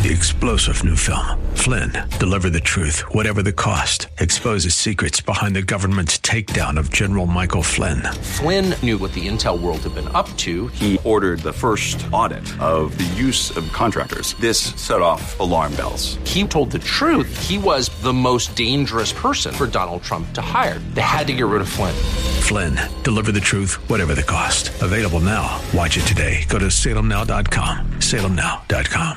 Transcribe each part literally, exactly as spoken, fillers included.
The explosive new film, Flynn, deliver the truth, whatever the cost, exposes secrets behind the government's takedown of General Michael Flynn. Flynn knew what the intel world had been up to. He ordered the first audit of the use of contractors. This set off alarm bells. He told the truth. He was the most dangerous person for Donald Trump to hire. They had to get rid of Flynn. Flynn, deliver the truth, whatever the cost. Available now. Watch it today. Go to salem now dot com. salem now dot com.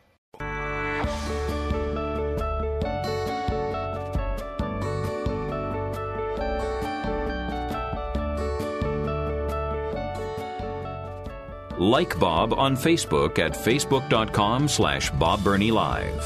Like Bob on Facebook at facebook.com slash Bob Burney Live.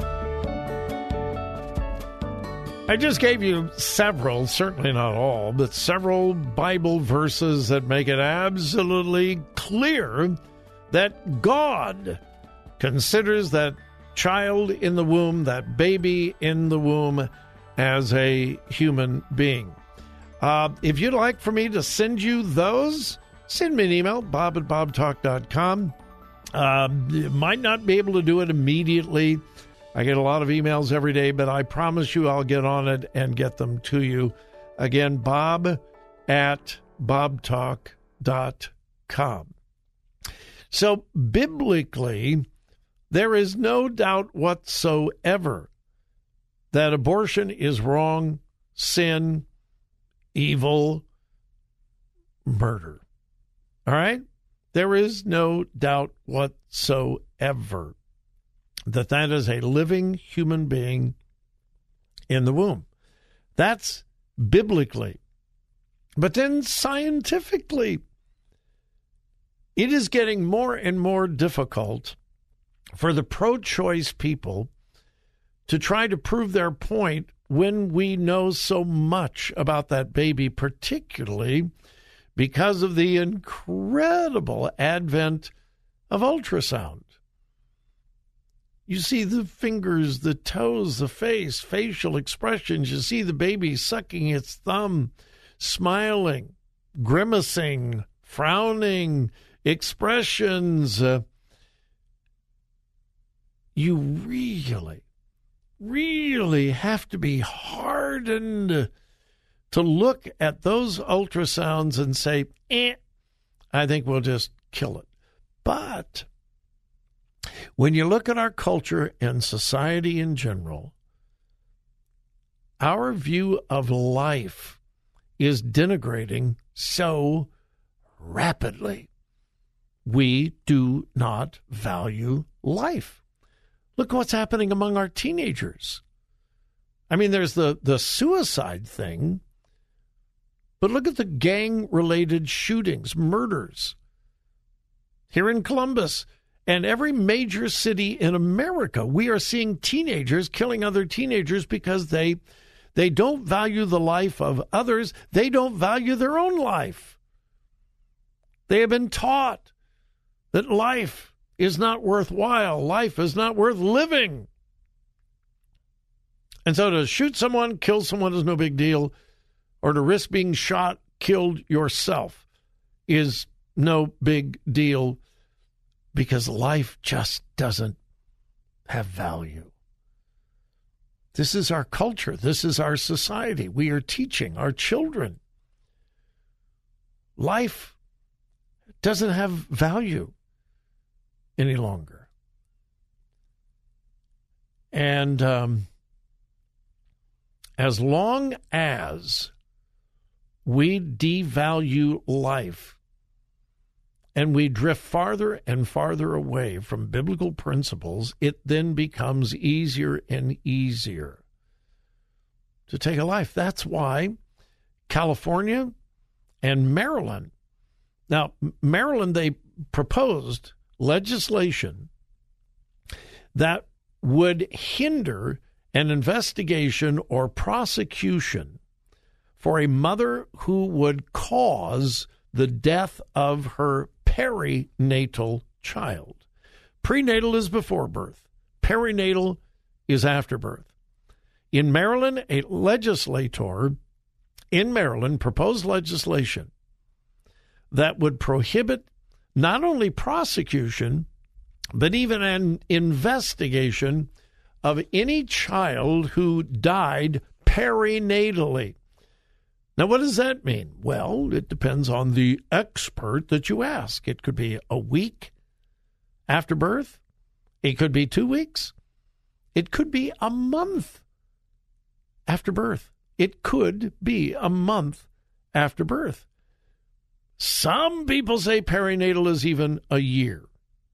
I just gave you several, certainly not all, but several Bible verses that make it absolutely clear that God considers that child in the womb, that baby in the womb, as a human being. Uh, if you'd like for me to send you those, send me an email, bob at bob talk dot com. Uh, you might not be able to do it immediately. I get a lot of emails every day, but I promise you I'll get on it and get them to you. Again, bob at bob talk dot com. So, biblically, there is no doubt whatsoever that abortion is wrong, sin, evil, murder. All right? There is no doubt whatsoever that that is a living human being in the womb. That's biblically. But then scientifically, it is getting more and more difficult for the pro-choice people to try to prove their point when we know so much about that baby, particularly because of the incredible advent of ultrasound. You see the fingers, the toes, the face, facial expressions. You see the baby sucking its thumb, smiling, grimacing, frowning, expressions. Uh, you really, really have to be hardened to look at those ultrasounds and say, eh, I think we'll just kill it. But when you look at our culture and society in general, our view of life is denigrating so rapidly. We do not value life. Look what's happening among our teenagers. I mean, there's the, the suicide thing, but look at the gang-related shootings, murders. Here in Columbus and every major city in America, we are seeing teenagers killing other teenagers because they they don't value the life of others. They don't value their own life. They have been taught that life is not worthwhile. Life is not worth living. And so to shoot someone, kill someone is no big deal, or to risk being shot, killed yourself is no big deal, because life just doesn't have value. This is our culture. This is our society. We are teaching our children life doesn't have value any longer. And um, as long as we devalue life and we drift farther and farther away from biblical principles, it then becomes easier and easier to take a life. That's why California and Maryland, now, Maryland, they proposed legislation that would hinder an investigation or prosecution for a mother who would cause the death of her perinatal child. Prenatal is before birth. Perinatal is after birth. In Maryland, a legislator in Maryland proposed legislation that would prohibit not only prosecution, but even an investigation of any child who died perinatally. Now, what does that mean? Well, it depends on the expert that you ask. It could be a week after birth. It could be two weeks. It could be a month after birth. It could be a month after birth. Some people say perinatal is even a year.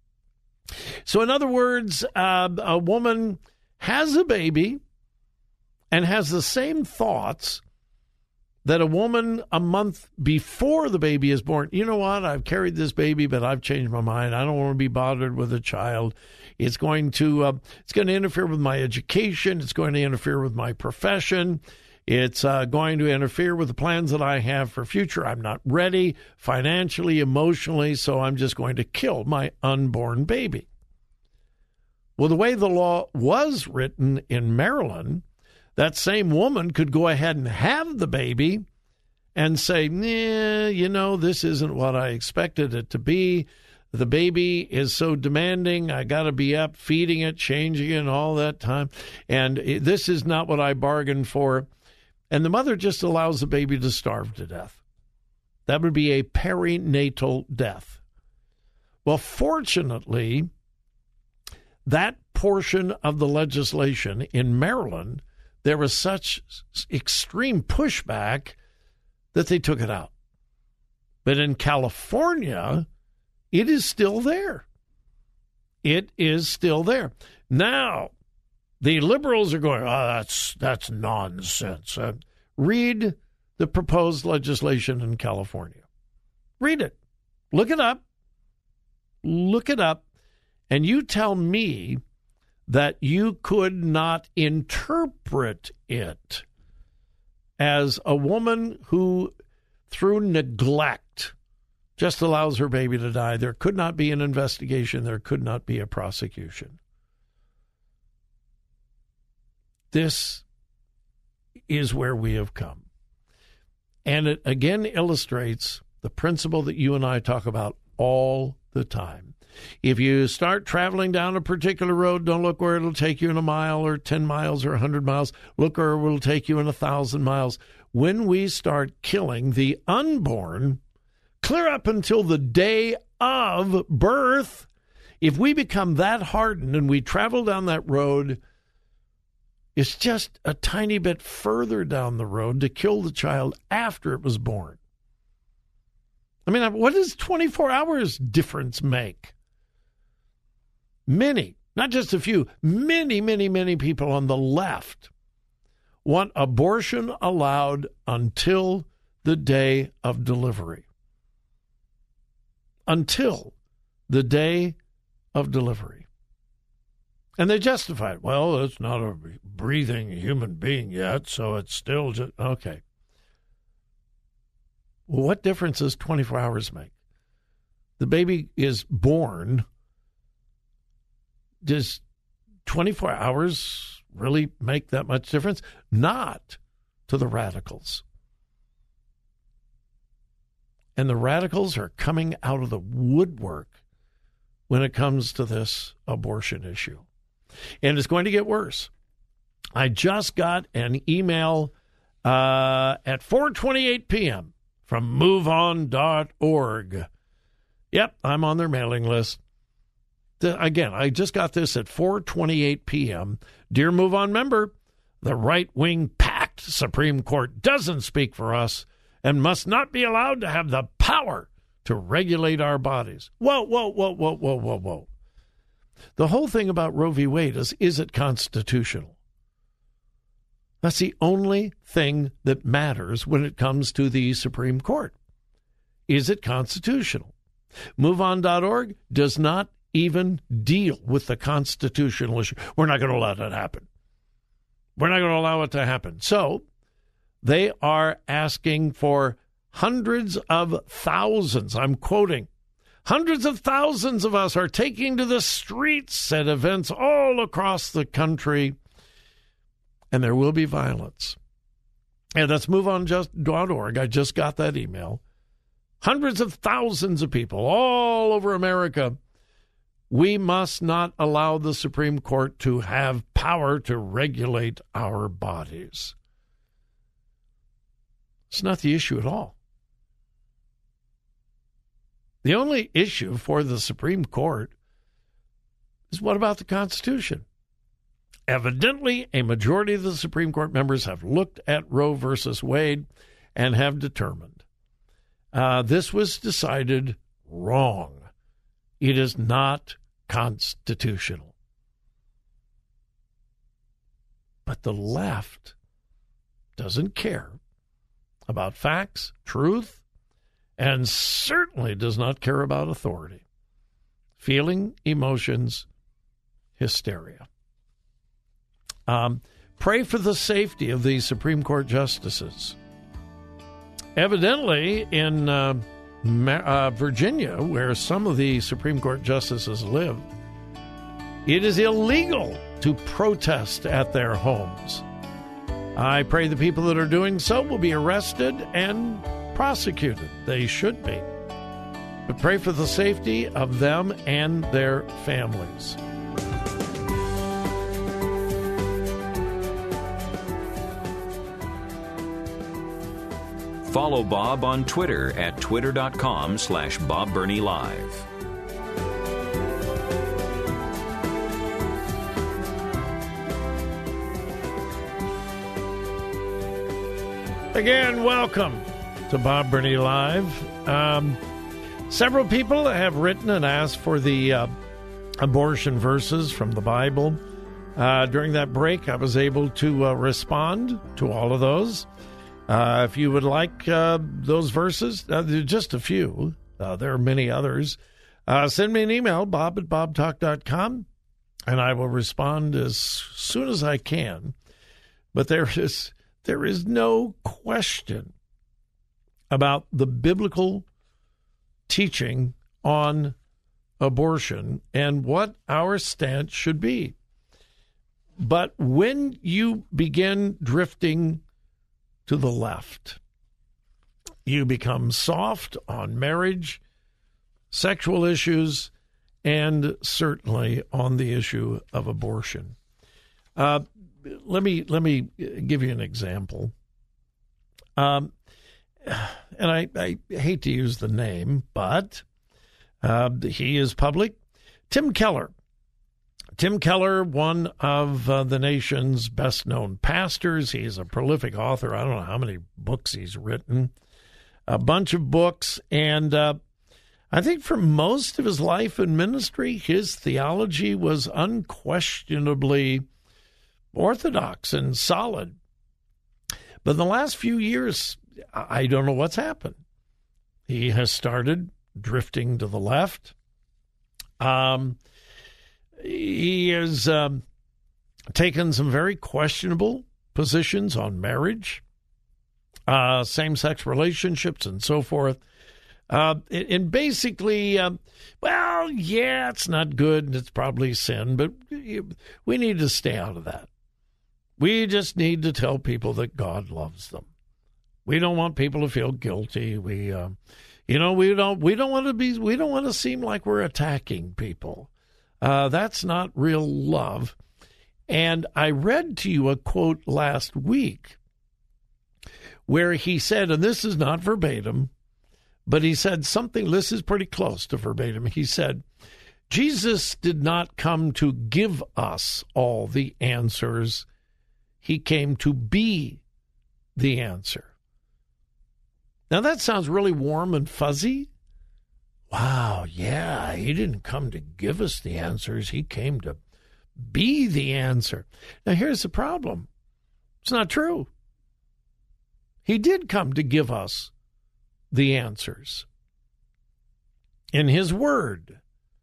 So in other words, uh, a woman has a baby and has the same thoughts that a woman a month before the baby is born. You know what? I've carried this baby, but I've changed my mind. I don't want to be bothered with a child. It's going to uh, it's going to interfere with my education. It's going to interfere with my profession. It's uh, going to interfere with the plans that I have for future. I'm not ready financially, emotionally, so I'm just going to kill my unborn baby. Well, the way the law was written in Maryland, that same woman could go ahead and have the baby and say, nah, you know, this isn't what I expected it to be. The baby is so demanding. I got to be up feeding it, changing it all that time. And this is not what I bargained for. And the mother just allows the baby to starve to death. That would be a perinatal death. Well, fortunately, that portion of the legislation in Maryland, there was such extreme pushback that they took it out. But in California, it is still there. It is still there. Now, the liberals are going, oh, that's, that's nonsense. Uh, read the proposed legislation in California. Read it. Look it up. Look it up. And you tell me that you could not interpret it as a woman who, through neglect, just allows her baby to die. There could not be an investigation. There could not be a prosecution. This is where we have come. And it again illustrates the principle that you and I talk about all the time. If you start traveling down a particular road, don't look where it'll take you in a mile or ten miles or one hundred miles. Look where it will take you in one thousand miles. When we start killing the unborn, clear up until the day of birth, if we become that hardened and we travel down that road, it's just a tiny bit further down the road to kill the child after it was born. I mean, what does twenty-four hours difference make? Many, not just a few, many, many, many people on the left want abortion allowed until the day of delivery. Until the day of delivery. And they justify it. Well, it's not a breathing human being yet, so it's still just, okay. Well, what difference does twenty-four hours make? The baby is born. Does twenty-four hours really make that much difference? Not to the radicals. And the radicals are coming out of the woodwork when it comes to this abortion issue. And it's going to get worse. I just got an email uh, at four twenty-eight p.m. from move on dot org. Yep, I'm on their mailing list. The, again, I just got this at four twenty-eight p.m. Dear Move On member, the right-wing packed Supreme Court doesn't speak for us and must not be allowed to have the power to regulate our bodies. Whoa, whoa, whoa, whoa, whoa, whoa, whoa. The whole thing about Roe v. Wade is, is it constitutional? That's the only thing that matters when it comes to the Supreme Court. Is it constitutional? move on dot org does not even deal with the constitutional issue. We're not going to allow that to happen. We're not going to allow it to happen. So they are asking for hundreds of thousands. I'm quoting. Hundreds of thousands of us are taking to the streets at events all across the country, and there will be violence. And that's move on dot org. I just got that email. Hundreds of thousands of people all over America We must not allow the Supreme Court to have power to regulate our bodies. It's not the issue at all. The only issue for the Supreme Court is what about the Constitution? Evidently, a majority of the Supreme Court members have looked at Roe versus Wade and have determined uh, this was decided wrong. It is not constitutional. But the left doesn't care about facts, truth, and certainly does not care about authority. Feeling, emotions, hysteria. Um, pray for the safety of the Supreme Court justices. Evidently, in uh, uh, Virginia, where some of the Supreme Court justices live, it is illegal to protest at their homes. I pray the people that are doing so will be arrested and prosecuted. They should be. But pray for the safety of them and their families. Follow Bob on Twitter at twitter.com slash Bob Burney Live. Again, welcome to Bob Burney Live. Um, several people have written and asked for the uh, abortion verses from the Bible. Uh, during that break, I was able to uh, respond to all of those. Uh, if you would like uh, those verses, uh, just a few, uh, there are many others, uh, send me an email, bob at bobtalk dot com, and I will respond as soon as I can. But there is there is no question about the biblical teaching on abortion and what our stance should be. But when you begin drifting to the left, you become soft on marriage, sexual issues, and certainly on the issue of abortion. Uh, let me let me give you an example. Um, and I, I hate to use the name, but uh, he is public. Tim Keller. Tim Keller, one of uh, the nation's best-known pastors. He's a prolific author. I don't know how many books he's written. A bunch of books. And uh, I think for most of his life and ministry, his theology was unquestionably orthodox and solid. But in the last few years, I don't know what's happened. He has started drifting to the left. Um, he has um, taken some very questionable positions on marriage, uh, same-sex relationships, and so forth. Uh, and basically, uh, well, yeah, it's not good, and it's probably sin, but we need to stay out of that. We just need to tell people that God loves them. We don't want people to feel guilty. We, uh, you know, we don't. We don't want to be. We don't want to seem like we're attacking people. Uh, that's not real love. And I read to you a quote last week where he said, and this is not verbatim, but he said something. This is pretty close to verbatim. He said, "Jesus did not come to give us all the answers. He came to be the answer." Now, that sounds really warm and fuzzy. Wow, yeah, he didn't come to give us the answers. He came to be the answer. Now, here's the problem. It's not true. He did come to give us the answers in his word.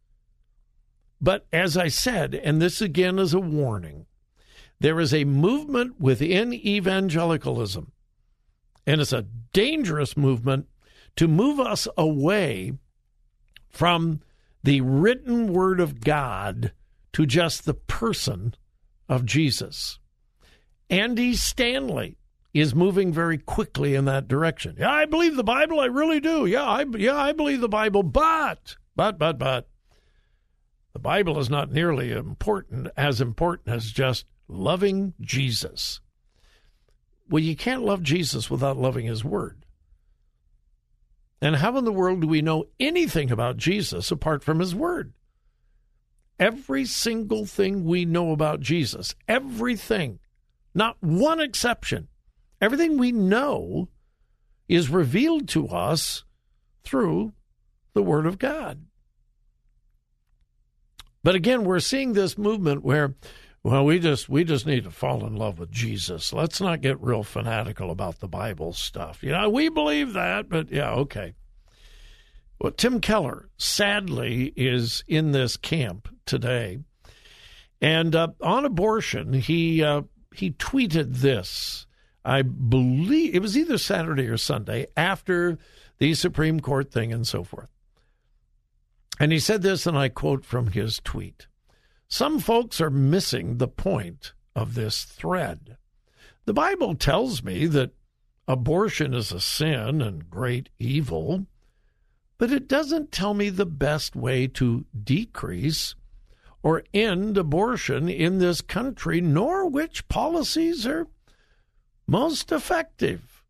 But as I said, and this again is a warning, there is a movement within evangelicalism, and it's a dangerous movement, to move us away from the written word of God to just the person of Jesus. Andy Stanley is moving very quickly in that direction. Yeah, I believe the Bible. I really do. Yeah, I, yeah, I believe the Bible. But, but, but, but, The Bible is not nearly important, as important as just loving Jesus. Well, you can't love Jesus without loving his word. And how in the world do we know anything about Jesus apart from his word? Every single thing we know about Jesus, everything, not one exception, everything we know is revealed to us through the Word of God. But again, we're seeing this movement where, well, we just we just need to fall in love with Jesus. Let's not get real fanatical about the Bible stuff. You know, we believe that, but yeah, okay. Well, Tim Keller, sadly, is in this camp today. And uh, on abortion, he uh, he tweeted this. I believe it was either Saturday or Sunday after the Supreme Court thing and so forth. And he said this, and I quote from his tweet. Some folks are missing the point of this thread. The Bible tells me that abortion is a sin and great evil, but it doesn't tell me the best way to decrease or end abortion in this country, nor which policies are most effective.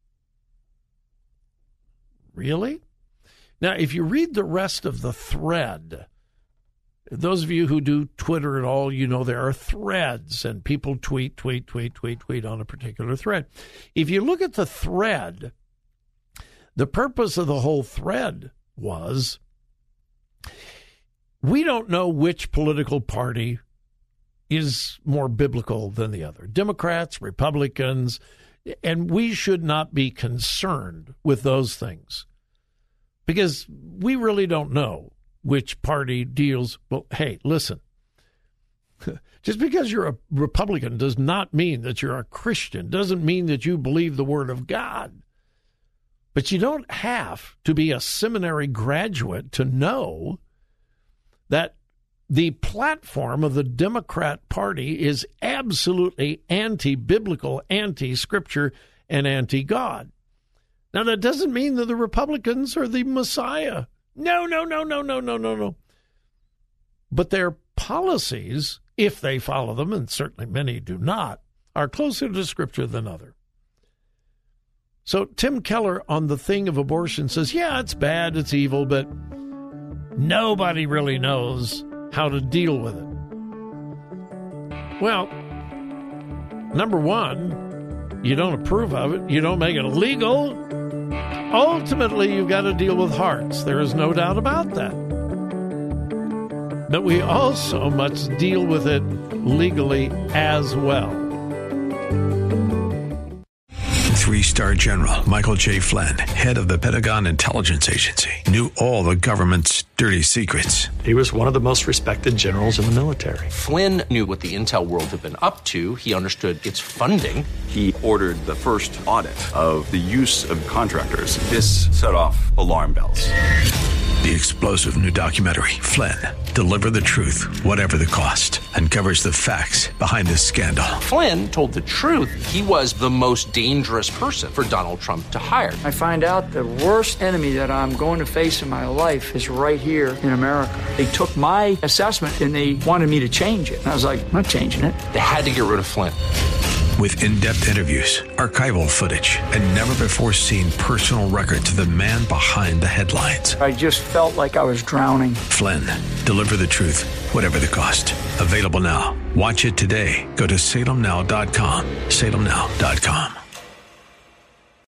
Really? Now, if you read the rest of the thread, those of you who do Twitter at all, you know there are threads, and people tweet, tweet, tweet, tweet, tweet on a particular thread. If you look at the thread, the purpose of the whole thread was, we don't know which political party is more biblical than the other. Democrats, Republicans, and we should not be concerned with those things because we really don't know which party deals. Well, hey, listen, just because you're a Republican does not mean that you're a Christian, doesn't mean that you believe the Word of God. But you don't have to be a seminary graduate to know that the platform of the Democrat Party is absolutely anti-biblical, anti-Scripture, and anti-God. Now, that doesn't mean that the Republicans are the Messiah. No, no, no, no, no, no, no, no. But their policies, if they follow them, and certainly many do not, are closer to Scripture than others. So Tim Keller on the thing of abortion says, yeah, it's bad, it's evil, but nobody really knows how to deal with it. Well, number one, you don't approve of it. You don't make it illegal. Ultimately, you've got to deal with hearts. There is no doubt about that. But we also must deal with it legally as well. Three-star General Michael J. Flynn, head of the Pentagon Intelligence Agency, knew all the government's dirty secrets. He was one of the most respected generals in the military. Flynn knew what the intel world had been up to. He understood its funding. He ordered the first audit of the use of contractors. This set off alarm bells. The explosive new documentary, Flynn, Deliver the Truth, Whatever the Cost, uncovers the facts behind this scandal. Flynn told the truth. He was the most dangerous person for Donald Trump to hire. I find out the worst enemy that I'm going to face in my life is right here in America. They took my assessment and they wanted me to change it. And I was like, I'm not changing it. They had to get rid of Flynn. With in-depth interviews, archival footage, and never-before-seen personal records of the man behind the headlines. I just felt like I was drowning. Flynn, Deliver the Truth, Whatever the Cost. Available now. Watch it today. Go to salem now dot com. salem now dot com.